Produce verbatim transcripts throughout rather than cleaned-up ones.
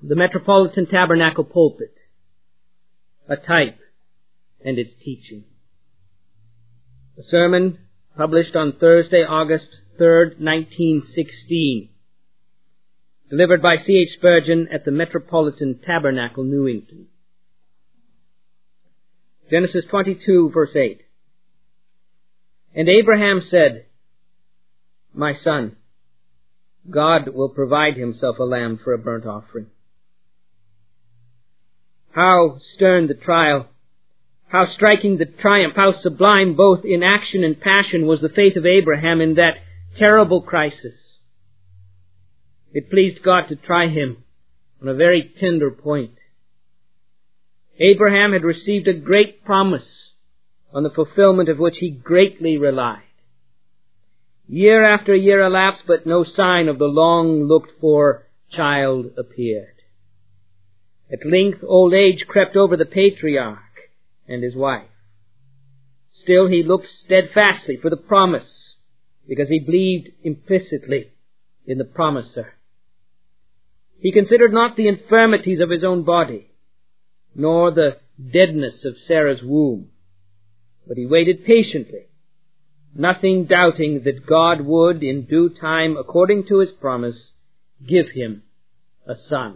the Metropolitan Tabernacle pulpit, a type and its teaching. A sermon published on Thursday, August third, nineteen sixteen, delivered by C H Spurgeon at the Metropolitan Tabernacle, Newington. Genesis twenty-two, verse eight. And Abraham said, My son, God will provide himself a lamb for a burnt offering. How stern the trial, how striking the triumph, how sublime both in action and passion was the faith of Abraham in that terrible crisis. It pleased God to try him on a very tender point. Abraham had received a great promise on the fulfillment of which he greatly relied. Year after year elapsed, but no sign of the long-looked-for child appeared. At length old age crept over the patriarch and his wife. Still he looked steadfastly for the promise, because he believed implicitly in the promiser. He considered not the infirmities of his own body, nor the deadness of Sarah's womb, but he waited patiently, nothing doubting that God would, in due time, according to his promise, give him a son.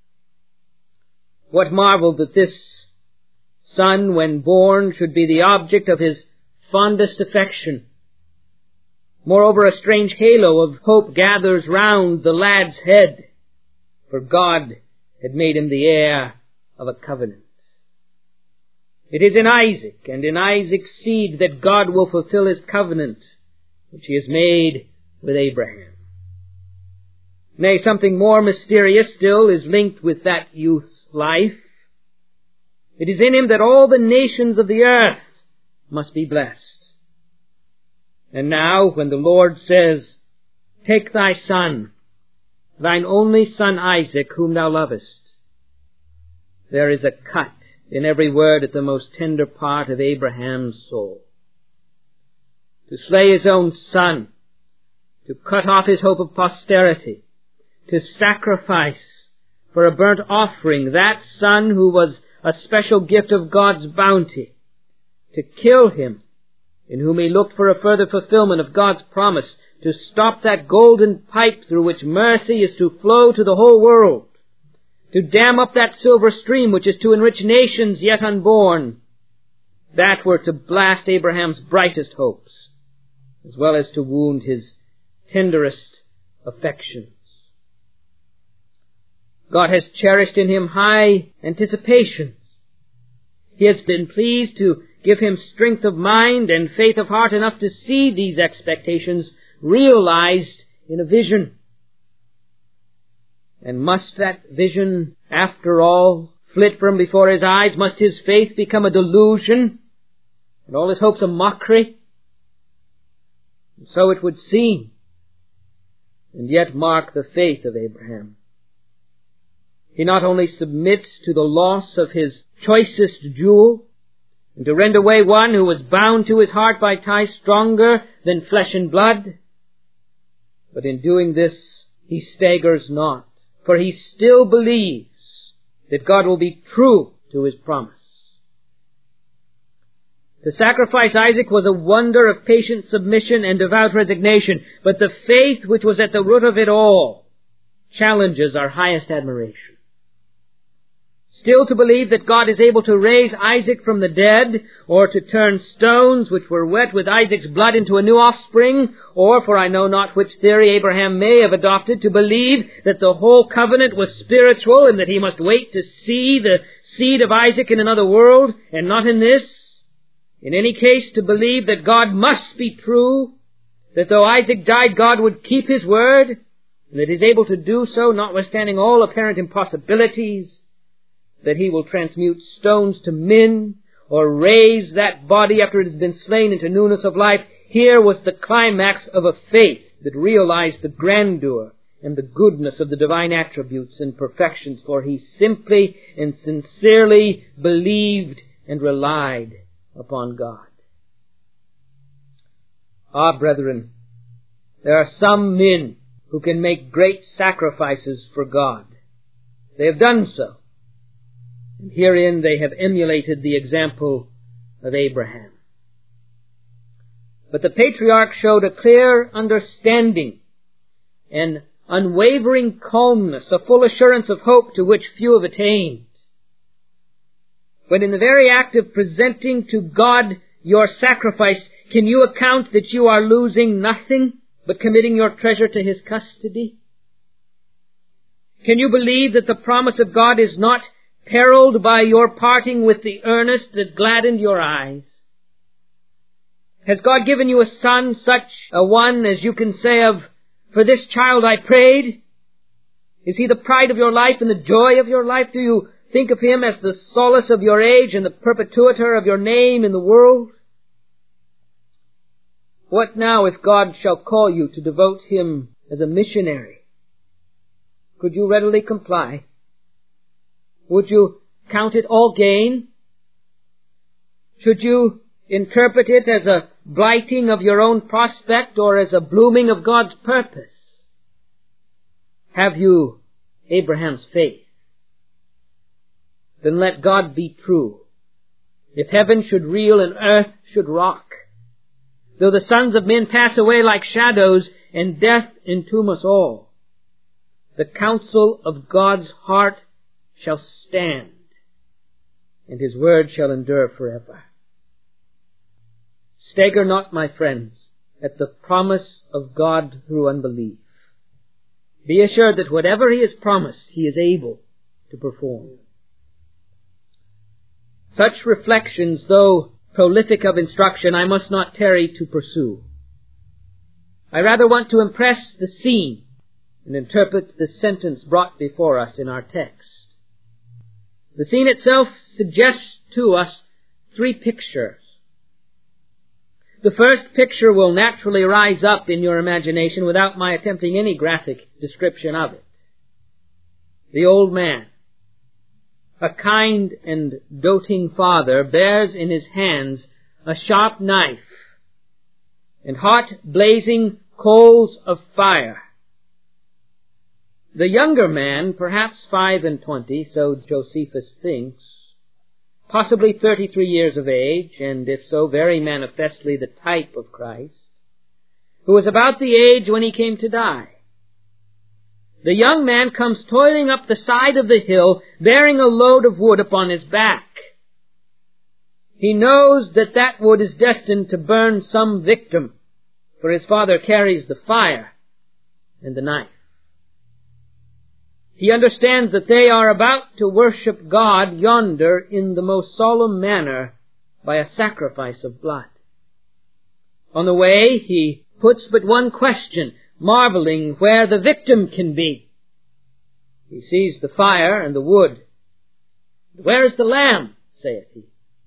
What marvel that this son, when born, should be the object of his fondest affection. Moreover, a strange halo of hope gathers round the lad's head, for God had made him the heir of a covenant. It is in Isaac and in Isaac's seed that God will fulfill his covenant, which he has made with Abraham. Nay, something more mysterious still is linked with that youth's life. It is in him that all the nations of the earth must be blessed. And now, when the Lord says, Take thy son, thine only son Isaac, whom thou lovest, there is a cut in every word at the most tender part of Abraham's soul. To slay his own son, to cut off his hope of posterity, to sacrifice for a burnt offering that son who was a special gift of God's bounty, to kill him in whom he looked for a further fulfillment of God's promise, to stop that golden pipe through which mercy is to flow to the whole world, to dam up that silver stream which is to enrich nations yet unborn, that were to blast Abraham's brightest hopes, as well as to wound his tenderest affections. God has cherished in him high anticipations. He has been pleased to give him strength of mind and faith of heart enough to see these expectations realized in a vision. And must that vision, after all, flit from before his eyes? Must his faith become a delusion and all his hopes a mockery? And so it would seem, and yet mark the faith of Abraham. He not only submits to the loss of his choicest jewel, and to rend away one who was bound to his heart by ties stronger than flesh and blood, but in doing this he staggers not, for he still believes that God will be true to his promise. To sacrifice Isaac was a wonder of patient submission and devout resignation, but the faith which was at the root of it all challenges our highest admiration. Still to believe that God is able to raise Isaac from the dead, or to turn stones which were wet with Isaac's blood into a new offspring, or, for I know not which theory Abraham may have adopted, to believe that the whole covenant was spiritual and that he must wait to see the seed of Isaac in another world, and not in this. In any case, to believe that God must be true, that though Isaac died, God would keep his word, and that he is able to do so notwithstanding all apparent impossibilities, that he will transmute stones to men, or raise that body after it has been slain into newness of life. Here was the climax of a faith that realized the grandeur and the goodness of the divine attributes and perfections, for he simply and sincerely believed and relied upon God. Ah, brethren, there are some men who can make great sacrifices for God. They have done so. And herein they have emulated the example of Abraham. But the patriarch showed a clear understanding, an unwavering calmness, a full assurance of hope to which few have attained. When in the very act of presenting to God your sacrifice, can you account that you are losing nothing but committing your treasure to His custody? Can you believe that the promise of God is not perilled by your parting with the earnest that gladdened your eyes? Has God given you a son, such a one as you can say of, "For this child I prayed"? Is he the pride of your life and the joy of your life? Do you think of him as the solace of your age and the perpetuator of your name in the world? What now if God shall call you to devote him as a missionary? Could you readily comply? Would you count it all gain? Should you interpret it as a blighting of your own prospect or as a blooming of God's purpose? Have you Abraham's faith? Then let God be true. If heaven should reel and earth should rock, though the sons of men pass away like shadows and death entomb us all, the counsel of God's heart shall stand, and His word shall endure forever. Stagger not, my friends, at the promise of God through unbelief. Be assured that whatever He has promised, He is able to perform. Such reflections, though prolific of instruction, I must not tarry to pursue. I rather want to impress the scene and interpret the sentence brought before us in our text. The scene itself suggests to us three pictures. The first picture will naturally rise up in your imagination without my attempting any graphic description of it. The old man, a kind and doting father, bears in his hands a sharp knife and hot blazing coals of fire. The younger man, perhaps five and twenty, so Josephus thinks, possibly thirty-three years of age, and if so, very manifestly the type of Christ, who was about the age when He came to die. The young man comes toiling up the side of the hill, bearing a load of wood upon his back. He knows that that wood is destined to burn some victim, for his father carries the fire and the knife. He understands that they are about to worship God yonder in the most solemn manner by a sacrifice of blood. On the way, he puts but one question, marveling where the victim can be. He sees the fire and the wood. "Where is the lamb?" saith he.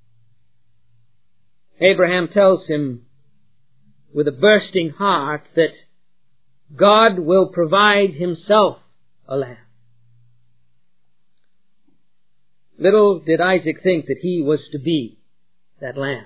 Abraham tells him with a bursting heart that God will provide Himself a lamb. Little did Isaac think that he was to be that lamb.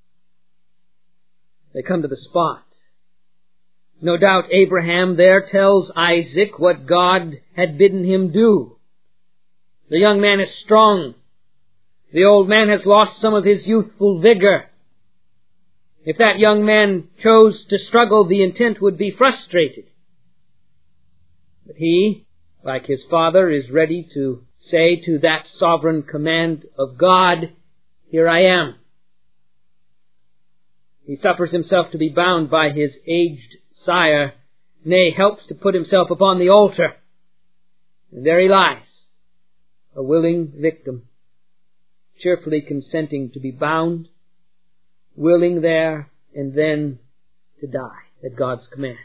They come to the spot. No doubt Abraham there tells Isaac what God had bidden him do. The young man is strong. The old man has lost some of his youthful vigor. If that young man chose to struggle, the intent would be frustrated. But he, like his father, is ready to say to that sovereign command of God, "Here I am." He suffers himself to be bound by his aged sire, nay, helps to put himself upon the altar. And there he lies, a willing victim, cheerfully consenting to be bound, willing there and then to die at God's command.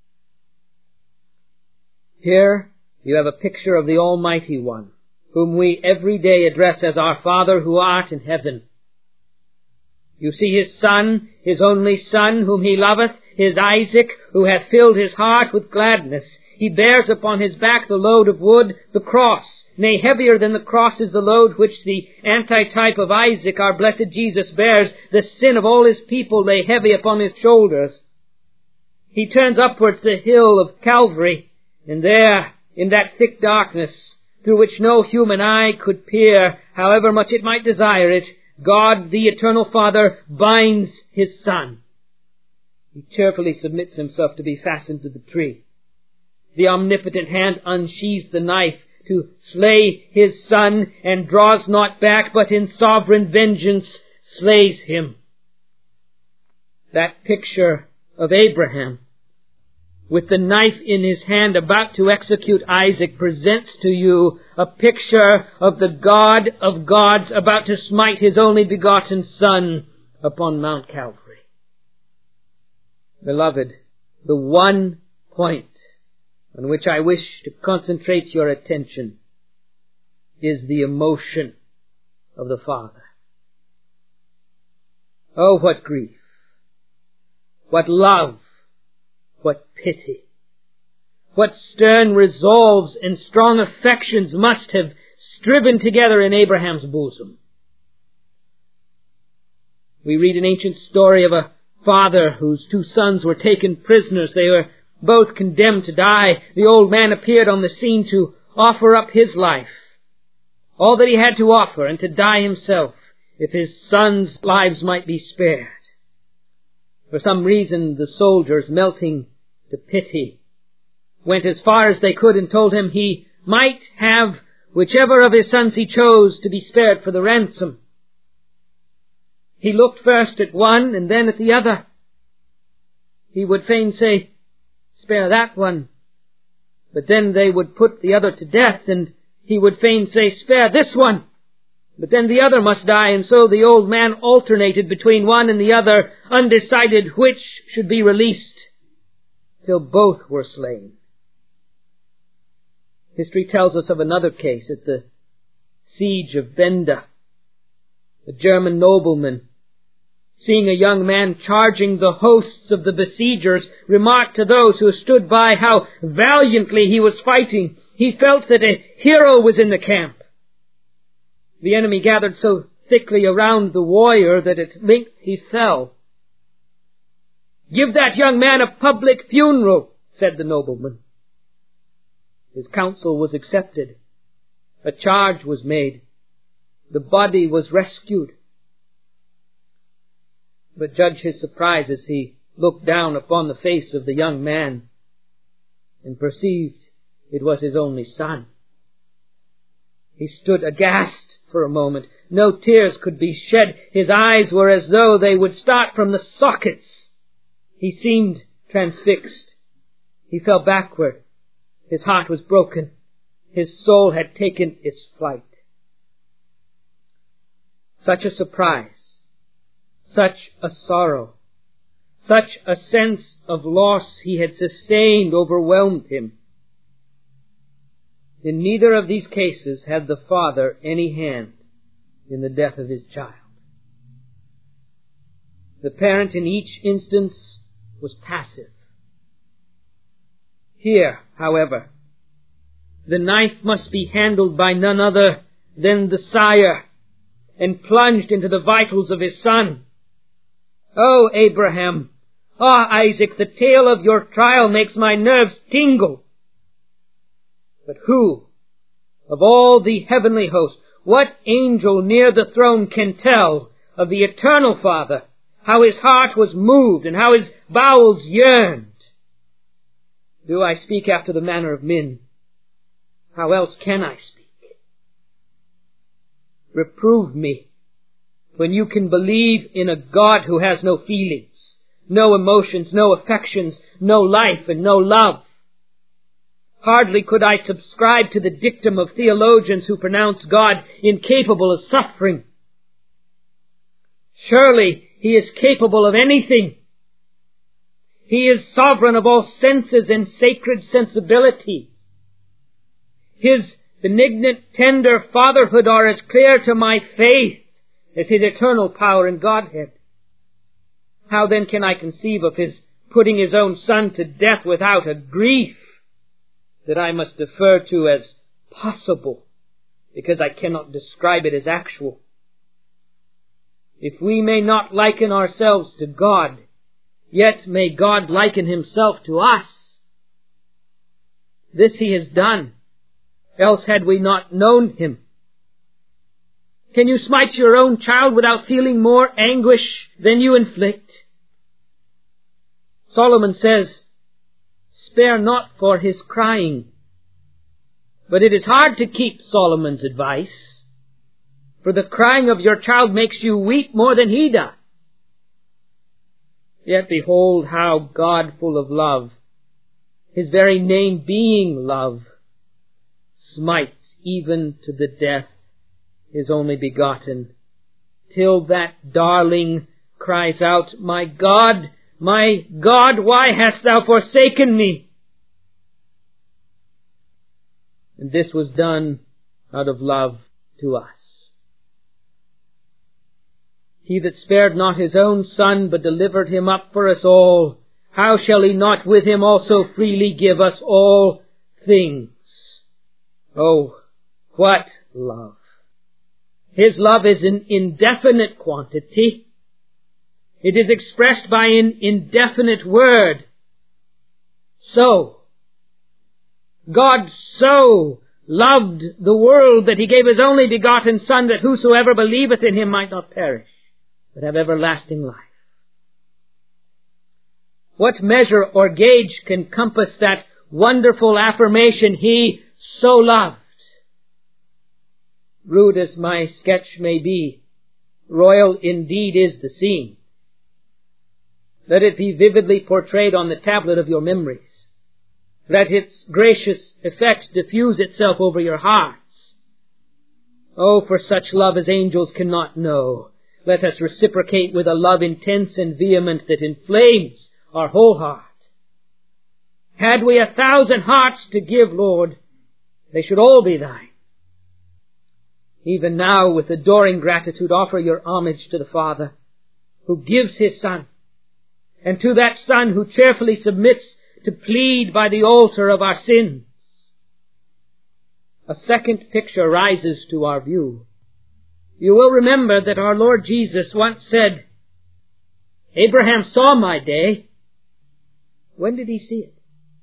Here you have a picture of the Almighty One, whom we every day address as our Father who art in heaven. You see His Son, His only Son, whom He loveth, His Isaac, who hath filled His heart with gladness. He bears upon His back the load of wood, the cross. Nay, heavier than the cross is the load which the antitype of Isaac, our blessed Jesus, bears. The sin of all His people lay heavy upon His shoulders. He turns upwards the hill of Calvary, and there, in that thick darkness, through which no human eye could peer, however much it might desire it, God, the eternal Father, binds his Son. He cheerfully submits himself to be fastened to the tree. The omnipotent hand unsheathes the knife to slay his Son, and draws not back, but in sovereign vengeance slays him. That picture of Abraham, with the knife in his hand about to execute Isaac, presents to you a picture of the God of gods about to smite his only begotten Son upon Mount Calvary. Beloved, the one point on which I wish to concentrate your attention is the emotion of the Father. Oh, what grief, what love, what pity, what stern resolves and strong affections must have striven together in Abraham's bosom. We read an ancient story of a father whose two sons were taken prisoners. They were both condemned to die. The old man appeared on the scene to offer up his life, all that he had to offer, and to die himself, if his sons' lives might be spared. For some reason, the soldiers, melting to pity, went as far as they could and told him he might have whichever of his sons he chose to be spared for the ransom. He looked first at one and then at the other. He would fain say, "Spare that one." But then they would put the other to death, and he would fain say, "Spare this one." But then the other must die, and so the old man alternated between one and the other, undecided which should be released, till both were slain. History tells us of another case at the siege of Benda. A German nobleman, seeing a young man charging the hosts of the besiegers, remarked to those who stood by how valiantly he was fighting. He felt that a hero was in the camp. The enemy gathered so thickly around the warrior that at length he fell. "Give that young man a public funeral," said the nobleman. His counsel was accepted. A charge was made. The body was rescued. But judge his surprise as he looked down upon the face of the young man and perceived it was his only son. He stood aghast for a moment. No tears could be shed. His eyes were as though they would start from the sockets. He seemed transfixed. He fell backward. His heart was broken. His soul had taken its flight. Such a surprise, such a sorrow, such a sense of loss he had sustained overwhelmed him. In neither of these cases had the father any hand in the death of his child. The parent in each instance was passive. Here, however, the knife must be handled by none other than the sire, and plunged into the vitals of his son. "Oh, Abraham! Ah, Isaac, the tale of your trial makes my nerves tingle. But who, of all the heavenly host, what angel near the throne can tell of the eternal Father, how his heart was moved and how his bowels yearned? Do I speak after the manner of men? How else can I speak? Reprove me when you can believe in a God who has no feelings, no emotions, no affections, no life and no love. Hardly could I subscribe to the dictum of theologians who pronounce God incapable of suffering. Surely he is capable of anything. He is sovereign of all senses and sacred sensibility. His benignant, tender fatherhood are as clear to my faith as his eternal power and Godhead. How then can I conceive of his putting his own son to death without a grief that I must defer to as possible, because I cannot describe it as actual? If we may not liken ourselves to God, yet may God liken himself to us. This he has done, else had we not known him. Can you smite your own child without feeling more anguish than you inflict? Solomon says, spare not for his crying. But it is hard to keep Solomon's advice, for the crying of your child makes you weep more than he does. Yet behold how God, full of love, his very name being love, smites even to the death his only begotten, till that darling cries out, My God, my God, why hast thou forsaken me? And this was done out of love to us. He that spared not his own Son, but delivered him up for us all, how shall he not with him also freely give us all things? Oh, what love! His love is an indefinite quantity. It is expressed by an indefinite word. So, God so loved the world that he gave his only begotten Son, that whosoever believeth in him might not perish, but have everlasting life. What measure or gauge can compass that wonderful affirmation, he so loved? Rude as my sketch may be, royal indeed is the scene. Let it be vividly portrayed on the tablet of your memories. Let its gracious effect diffuse itself over your hearts. Oh, for such love as angels cannot know, let us reciprocate with a love intense and vehement that inflames our whole heart. Had we a thousand hearts to give, Lord, they should all be thine. Even now, with adoring gratitude, offer your homage to the Father, who gives his Son, and to that Son who cheerfully submits to plead by the altar of our sins. A second picture rises to our view. You will remember that our Lord Jesus once said, Abraham saw my day. When did he see it?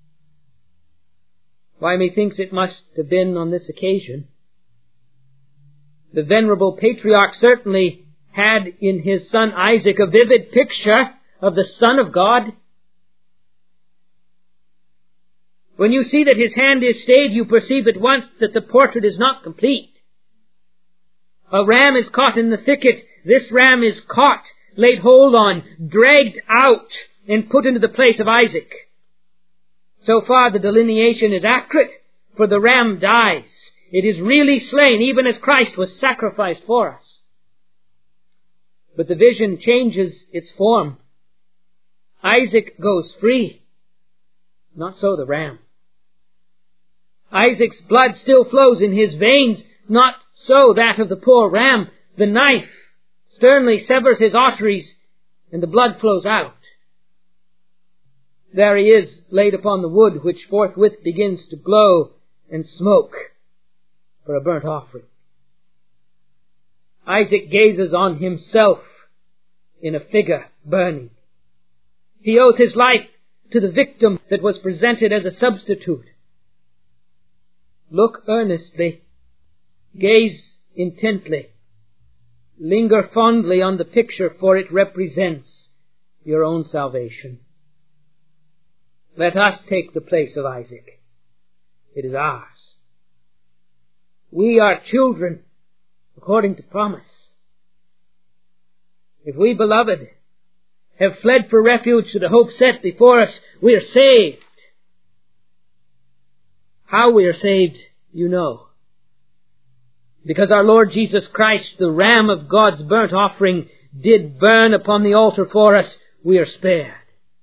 Why, methinks it must have been on this occasion. The venerable patriarch certainly had in his son Isaac a vivid picture of the Son of God. When you see that his hand is stayed, you perceive at once that the portrait is not complete. A ram is caught in the thicket. This ram is caught, laid hold on, dragged out, and put into the place of Isaac. So far the delineation is accurate, for the ram dies. It is really slain, even as Christ was sacrificed for us. But the vision changes its form. Isaac goes free. Not so the ram. Isaac's blood still flows in his veins, not so that of the poor ram. The knife sternly severs his arteries, and the blood flows out. There he is, laid upon the wood, which forthwith begins to glow and smoke for a burnt offering. Isaac gazes on himself in a figure burning. He owes his life to the victim that was presented as a substitute. Look earnestly, gaze intently, linger fondly on the picture, for it represents your own salvation. Let us take the place of Isaac. It is ours. We are children according to promise. If we, beloved, have fled for refuge to the hope set before us, we are saved. How we are saved, you know. Because our Lord Jesus Christ, the Ram of God's burnt offering, did burn upon the altar for us, we are spared.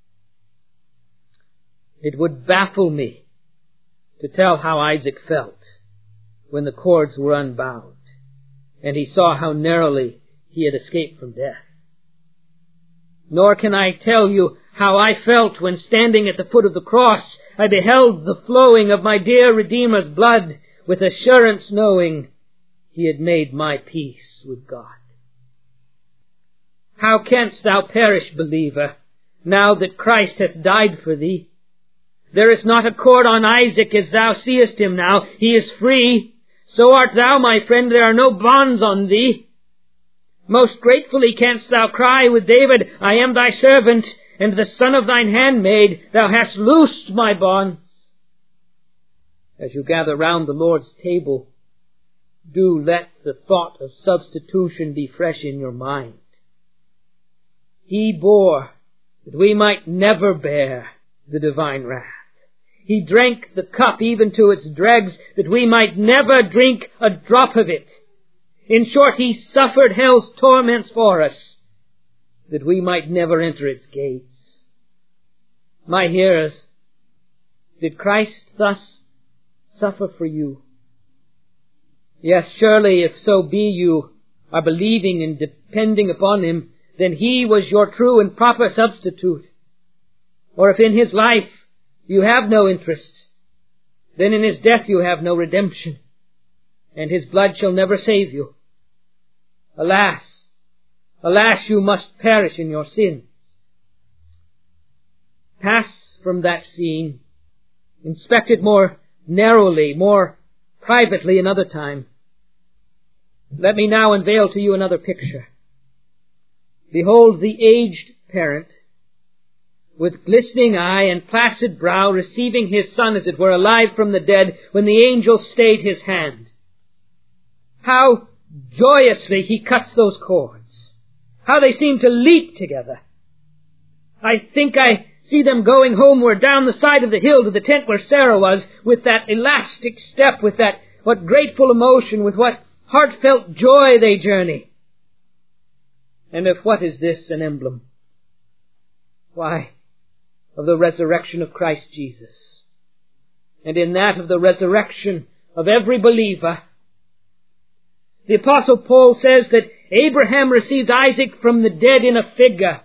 It would baffle me to tell how Isaac felt when the cords were unbound and he saw how narrowly he had escaped from death. Nor can I tell you how I felt when, standing at the foot of the cross, I beheld the flowing of my dear Redeemer's blood, with assurance knowing he had made my peace with God. How canst thou perish, believer, now that Christ hath died for thee? There is not a cord on Isaac as thou seest him now. He is free. So art thou, my friend. There are no bonds on thee. Most gratefully canst thou cry with David, I am thy servant, and the son of thine handmaid. Thou hast loosed my bonds. As you gather round the Lord's table, do let the thought of substitution be fresh in your mind. He bore that we might never bear the divine wrath. He drank the cup even to its dregs that we might never drink a drop of it. In short, He suffered hell's torments for us that we might never enter its gates. My hearers, did Christ thus suffer for you? Yes, surely if so be you are believing and depending upon Him, then He was your true and proper substitute. Or if in His life you have no interest, then in His death you have no redemption, and His blood shall never save you. Alas, alas, you must perish in your sins. Pass from that scene, inspect it more narrowly, more privately another time. Let me now unveil to you another picture. Behold the aged parent, with glistening eye and placid brow, receiving his son, as it were, alive from the dead, when the angel stayed his hand. How joyously he cuts those cords. How they seem to leap together. I think I see them going homeward down the side of the hill to the tent where Sarah was, with that elastic step, with that what grateful emotion, with what heartfelt joy they journey. And of what is this an emblem? Why, of the resurrection of Christ Jesus. And in that of the resurrection of every believer. The Apostle Paul says that Abraham received Isaac from the dead in a figure.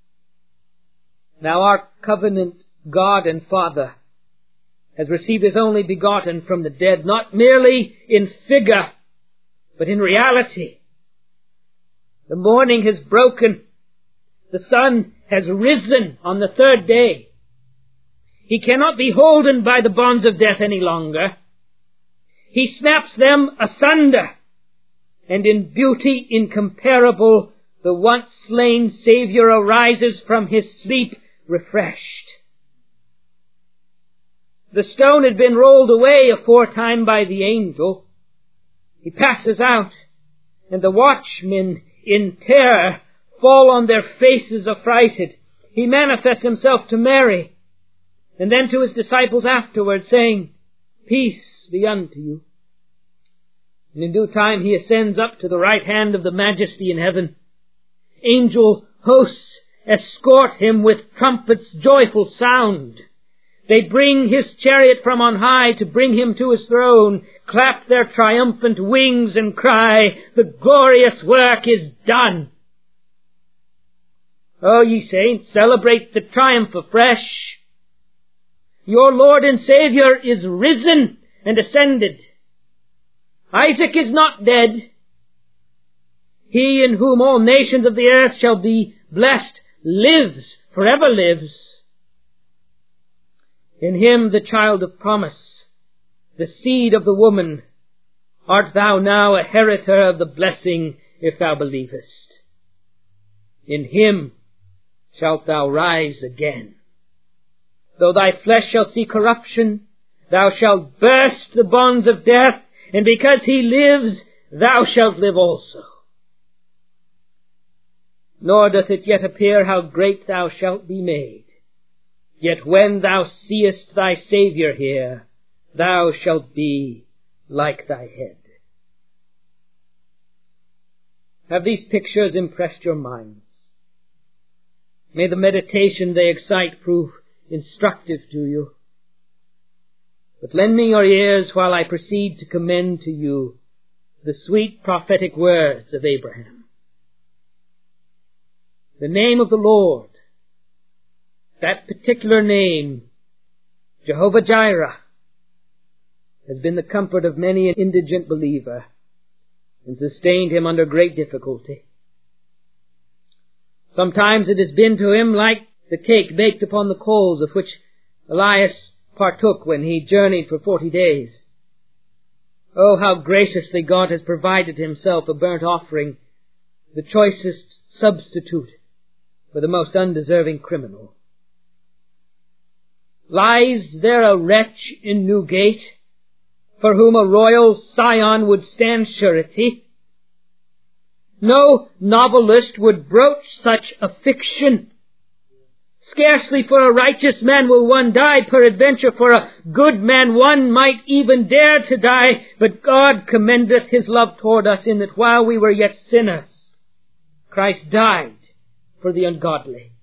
Now our covenant God and Father has received His only begotten from the dead, not merely in figure, but in reality. The morning has broken. The sun has risen on the third day. He cannot be holden by the bonds of death any longer. He snaps them asunder, and in beauty incomparable, the once slain Saviour arises from His sleep refreshed. The stone had been rolled away aforetime by the angel. He passes out, and the watchmen in terror fall on their faces affrighted. He manifests Himself to Mary, and then to His disciples afterwards, saying, Peace be unto you. And in due time He ascends up to the right hand of the Majesty in heaven. Angel hosts escort Him with trumpets' joyful sound. They bring His chariot from on high to bring Him to His throne, clap their triumphant wings and cry, The glorious work is done. Oh, ye saints, celebrate the triumph afresh. Your Lord and Saviour is risen and ascended. Isaac is not dead. He in whom all nations of the earth shall be blessed lives, forever lives. In Him, the child of promise, the seed of the woman, art thou now a heriter of the blessing, if thou believest. In Him shalt thou rise again. Though thy flesh shall see corruption, thou shalt burst the bonds of death, and because He lives, thou shalt live also. Nor doth it yet appear how great thou shalt be made. Yet when thou seest thy Saviour here, thou shalt be like thy head. Have these pictures impressed your minds? May the meditation they excite prove instructive to you. But lend me your ears while I proceed to commend to you the sweet prophetic words of Abraham. The name of the Lord, that particular name, Jehovah Jireh, has been the comfort of many an indigent believer and sustained him under great difficulty. Sometimes it has been to him like the cake baked upon the coals, of which Elias partook when he journeyed for forty days. Oh, how graciously God has provided himself a burnt offering, the choicest substitute for the most undeserving criminal. Lies there a wretch in Newgate for whom a royal scion would stand surety? No novelist would broach such a fiction. Scarcely for a righteous man will one die, peradventure for a good man one might even dare to die, but God commendeth his love toward us in that while we were yet sinners, Christ died for the ungodly.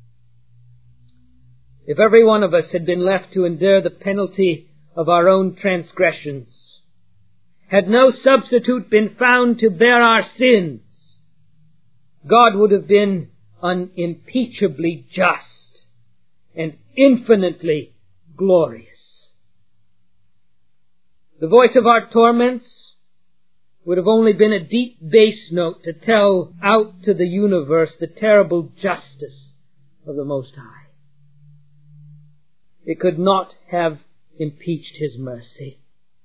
If every one of us had been left to endure the penalty of our own transgressions, had no substitute been found to bear our sins, God would have been unimpeachably just and infinitely glorious. The voice of our torments would have only been a deep bass note to tell out to the universe the terrible justice of the Most High. It could not have impeached his mercy.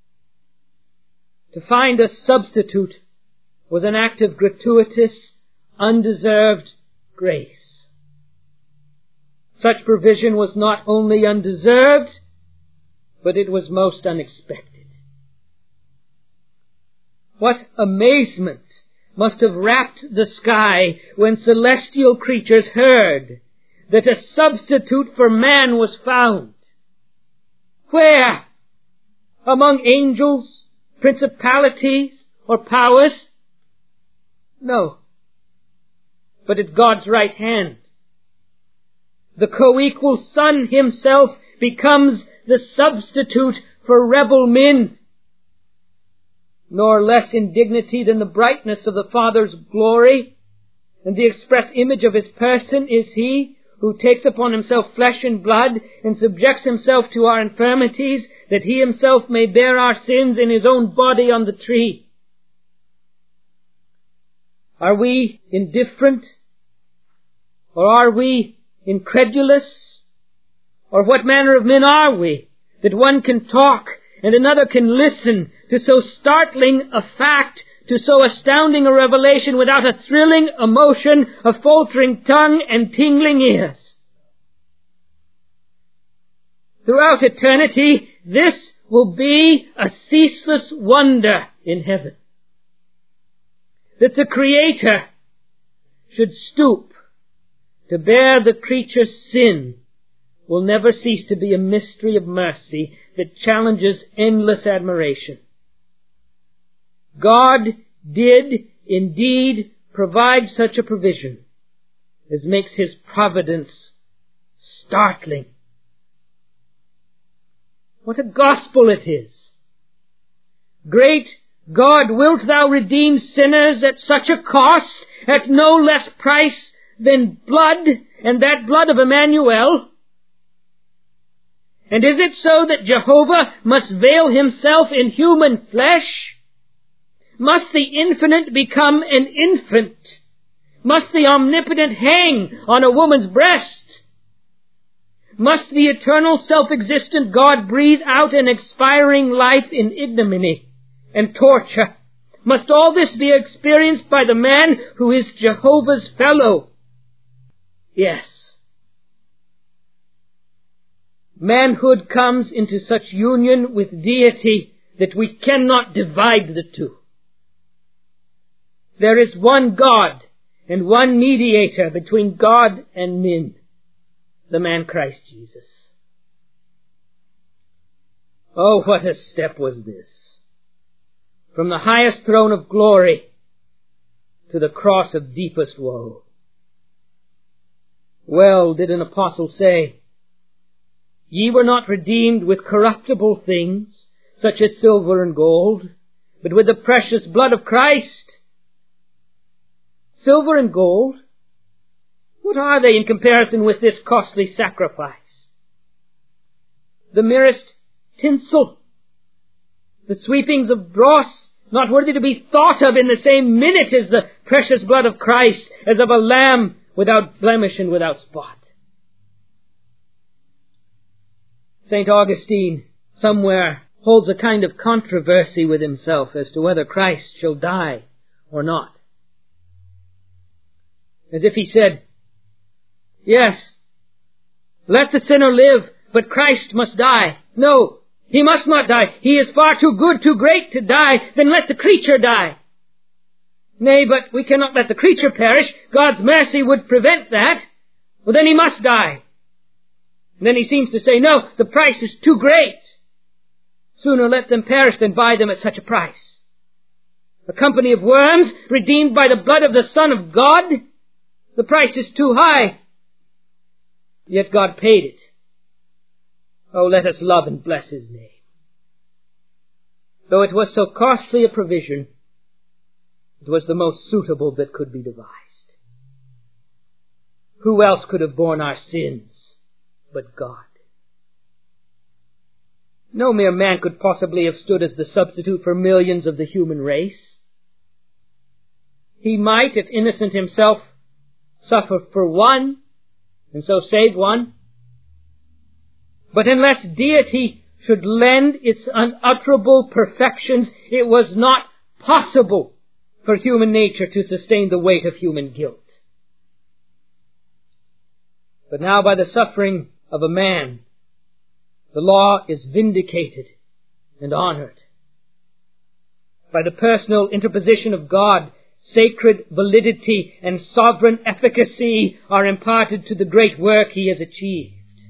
To find a substitute was an act of gratuitous, undeserved grace. Such provision was not only undeserved, but it was most unexpected. What amazement must have wrapped the sky when celestial creatures heard that a substitute for man was found. Where? Among angels, principalities, or powers? No, but at God's right hand. The co-equal Son himself becomes the substitute for rebel men. Nor less in dignity than the brightness of the Father's glory and the express image of his person is he who takes upon himself flesh and blood and subjects himself to our infirmities, that he himself may bear our sins in his own body on the tree. Are we indifferent? Or are we incredulous? Or what manner of men are we, that one can talk and another can listen to so startling a fact, to so astounding a revelation without a thrilling emotion, a faltering tongue, and tingling ears? Throughout eternity, this will be a ceaseless wonder in heaven. That the Creator should stoop to bear the creature's sin will never cease to be a mystery of mercy that challenges endless admiration. God did indeed provide such a provision as makes his providence startling. What a gospel it is! Great God, wilt thou redeem sinners at such a cost, at no less price than blood, and that blood of Emmanuel? And is it so that Jehovah must veil himself in human flesh? Must the infinite become an infant? Must the omnipotent hang on a woman's breast? Must the eternal self-existent God breathe out an expiring life in ignominy and torture? Must all this be experienced by the man who is Jehovah's fellow? Yes. Manhood comes into such union with deity that we cannot divide the two. There is one God and one mediator between God and men, the man Christ Jesus. Oh, what a step was this! From the highest throne of glory to the cross of deepest woe. Well did an apostle say, "Ye were not redeemed with corruptible things, such as silver and gold, but with the precious blood of Christ." Silver and gold? What are they in comparison with this costly sacrifice? The merest tinsel. The sweepings of dross, not worthy to be thought of in the same minute as the precious blood of Christ, as of a lamb without blemish and without spot. Saint Augustine somewhere holds a kind of controversy with himself as to whether Christ shall die or not. As if he said, yes, let the sinner live, but Christ must die. No, he must not die. He is far too good, too great to die. Then let the creature die. Nay, but we cannot let the creature perish. God's mercy would prevent that. Well, then he must die. And then he seems to say, no, the price is too great. Sooner let them perish than buy them at such a price. A company of worms redeemed by the blood of the Son of God? The price is too high. Yet God paid it. Oh, let us love and bless his name. Though it was so costly a provision, it was the most suitable that could be devised. Who else could have borne our sins but God? No mere man could possibly have stood as the substitute for millions of the human race. He might, if innocent himself, suffer for one, and so save one. But unless deity should lend its unutterable perfections, it was not possible for human nature to sustain the weight of human guilt. But now by the suffering of a man, the law is vindicated and honored. By the personal interposition of God, sacred validity and sovereign efficacy are imparted to the great work he has achieved.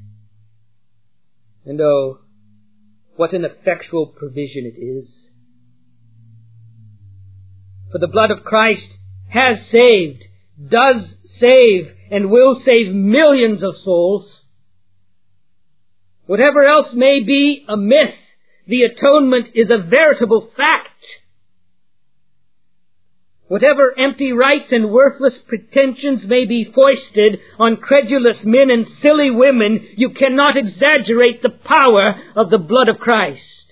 And oh, what an effectual provision it is. For the blood of Christ has saved, does save, and will save millions of souls. Whatever else may be a myth, the atonement is a veritable fact. Whatever empty rites and worthless pretensions may be foisted on credulous men and silly women, you cannot exaggerate the power of the blood of Christ.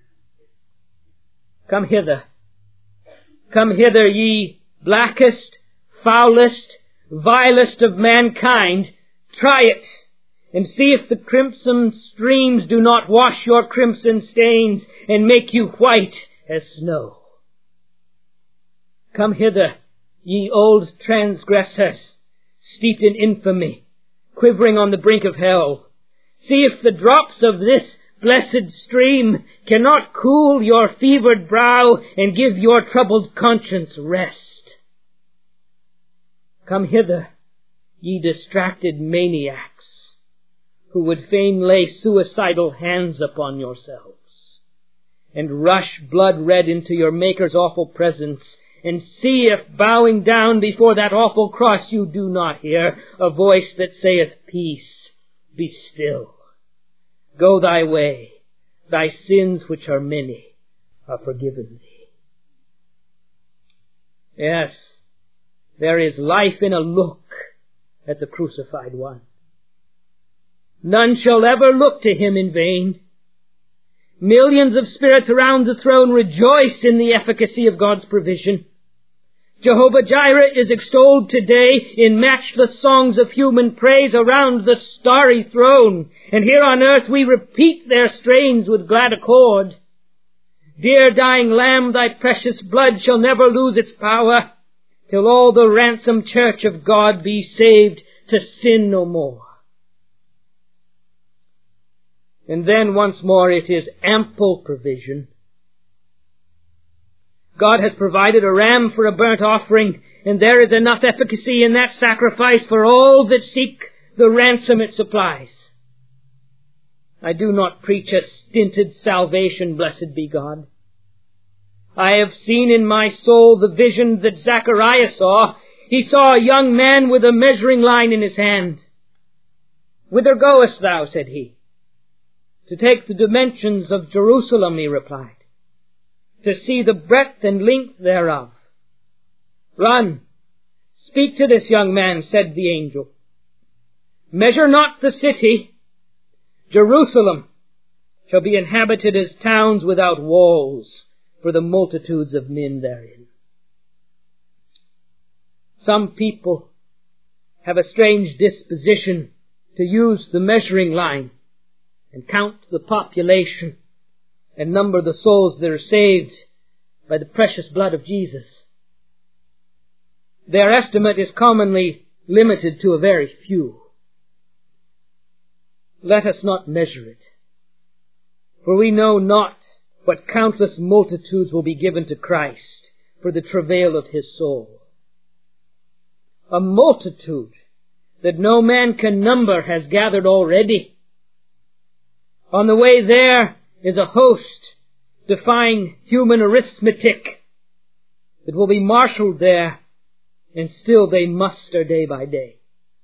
Come hither. Come hither, ye blackest, foulest, vilest of mankind. Try it, and see if the crimson streams do not wash your crimson stains and make you white as snow. Come hither, ye old transgressors, steeped in infamy, quivering on the brink of hell. See if the drops of this blessed stream cannot cool your fevered brow and give your troubled conscience rest. Come hither, ye distracted maniacs, who would fain lay suicidal hands upon yourselves, and rush blood-red into your Maker's awful presence, and see if, bowing down before that awful cross, you do not hear a voice that saith, Peace, be still. Go thy way. Thy sins, which are many, are forgiven thee. Yes, there is life in a look at the crucified one. None shall ever look to him in vain. Millions of spirits around the throne rejoice in the efficacy of God's provision. Jehovah-Jireh is extolled today in matchless songs of human praise around the starry throne, and here on earth we repeat their strains with glad accord. Dear dying Lamb, thy precious blood shall never lose its power, till all the ransomed church of God be saved to sin no more. And then once more it is ample provision. God has provided a ram for a burnt offering, and there is enough efficacy in that sacrifice for all that seek the ransom it supplies. I do not preach a stinted salvation, blessed be God. I have seen in my soul the vision that Zacharias saw. He saw a young man with a measuring line in his hand. Whither goest thou, said he. To take the dimensions of Jerusalem, he replied. To see the breadth and length thereof. Run, speak to this young man, said the angel. Measure not the city. Jerusalem shall be inhabited as towns without walls, for the multitudes of men therein. Some people have a strange disposition to use the measuring line and count the population and number the souls that are saved by the precious blood of Jesus. Their estimate is commonly limited to a very few. Let us not measure it, for we know not what countless multitudes will be given to Christ for the travail of His soul. A multitude that no man can number has gathered already. On the way there is a host defying human arithmetic that will be marshaled there, and still they muster day by day.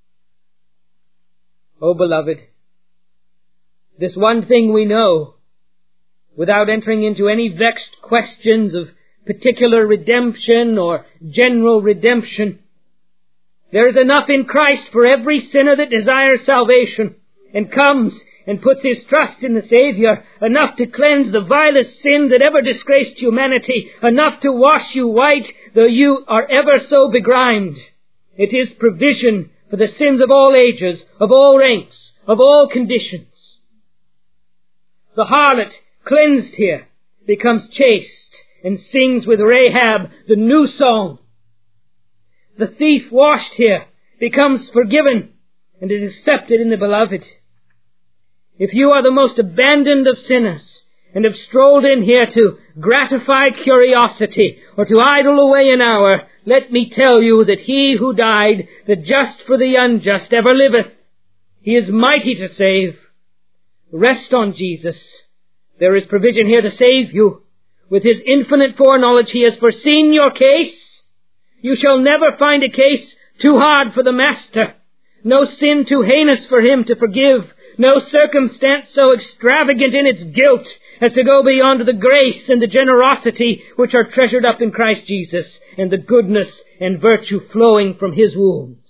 Oh, beloved, this one thing we know, without entering into any vexed questions of particular redemption or general redemption, there is enough in Christ for every sinner that desires salvation and comes and puts his trust in the Saviour, enough to cleanse the vilest sin that ever disgraced humanity, enough to wash you white though you are ever so begrimed. It is provision for the sins of all ages, of all ranks, of all conditions. The harlot, cleansed here, becomes chaste and sings with Rahab the new song. The thief, washed here, becomes forgiven and is accepted in the Beloved. If you are the most abandoned of sinners and have strolled in here to gratify curiosity or to idle away an hour, let me tell you that He who died, the just for the unjust, ever liveth. He is mighty to save. Rest on Jesus. There is provision here to save you. With His infinite foreknowledge, He has foreseen your case. You shall never find a case too hard for the Master. No sin too heinous for Him to forgive. No circumstance so extravagant in its guilt as to go beyond the grace and the generosity which are treasured up in Christ Jesus, and the goodness and virtue flowing from His wounds.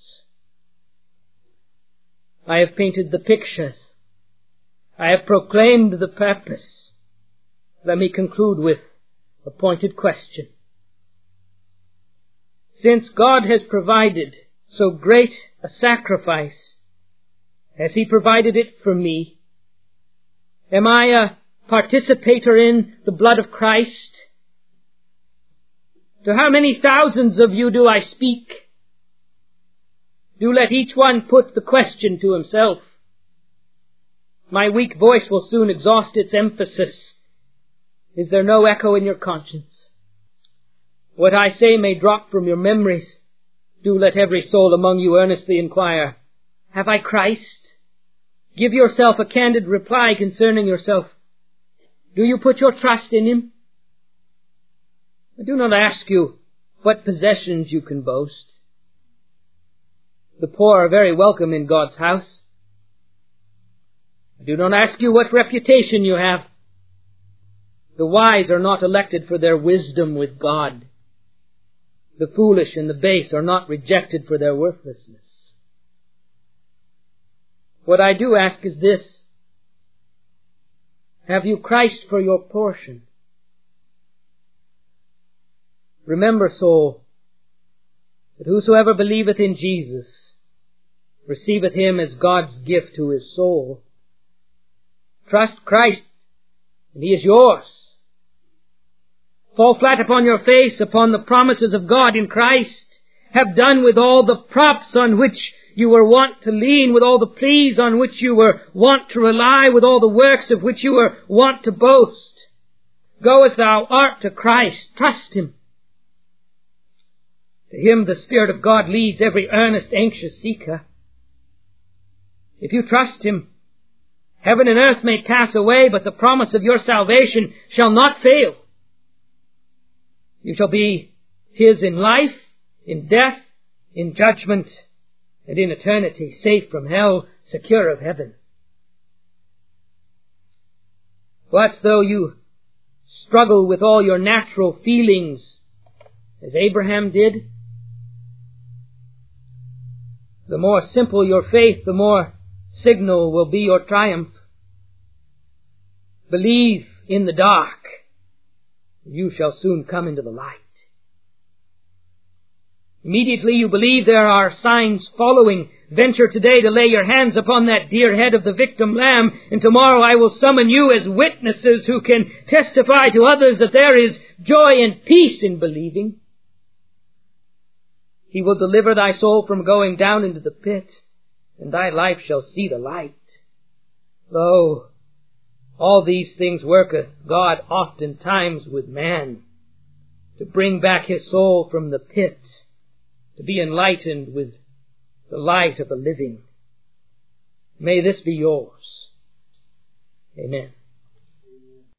I have painted the pictures. I have proclaimed the purpose. Let me conclude with a pointed question. Since God has provided so great a sacrifice, has He provided it for me? Am I a participator in the blood of Christ? To how many thousands of you do I speak? Do let each one put the question to himself. My weak voice will soon exhaust its emphasis. Is there no echo in your conscience? What I say may drop from your memories. Do let every soul among you earnestly inquire, have I Christ? Give yourself a candid reply concerning yourself. Do you put your trust in Him? I do not ask you what possessions you can boast. The poor are very welcome in God's house. I do not ask you what reputation you have. The wise are not elected for their wisdom with God. The foolish and the base are not rejected for their worthlessness. What I do ask is this: have you Christ for your portion? Remember, soul, that whosoever believeth in Jesus receiveth Him as God's gift to his soul. Trust Christ, and He is yours. Fall flat upon your face upon the promises of God in Christ. Have done with all the props on which you were wont to lean, with all the pleas on which you were wont to rely, with all the works of which you were wont to boast. Go as thou art to Christ. Trust Him. To Him the Spirit of God leads every earnest, anxious seeker. If you trust Him, heaven and earth may pass away, but the promise of your salvation shall not fail. You shall be His in life, in death, in judgment, and in eternity, safe from hell, secure of heaven. What though you struggle with all your natural feelings, as Abraham did? The more simple your faith, the more signal will be your triumph. Believe in the dark, you shall soon come into the light. Immediately you believe there are signs following. Venture today to lay your hands upon that dear head of the victim lamb, and tomorrow I will summon you as witnesses who can testify to others that there is joy and peace in believing. He will deliver thy soul from going down into the pit, and thy life shall see the light. Lo, all these things worketh God oftentimes with man, to bring back his soul from the pit, to be enlightened with the light of the living. May this be yours. Amen.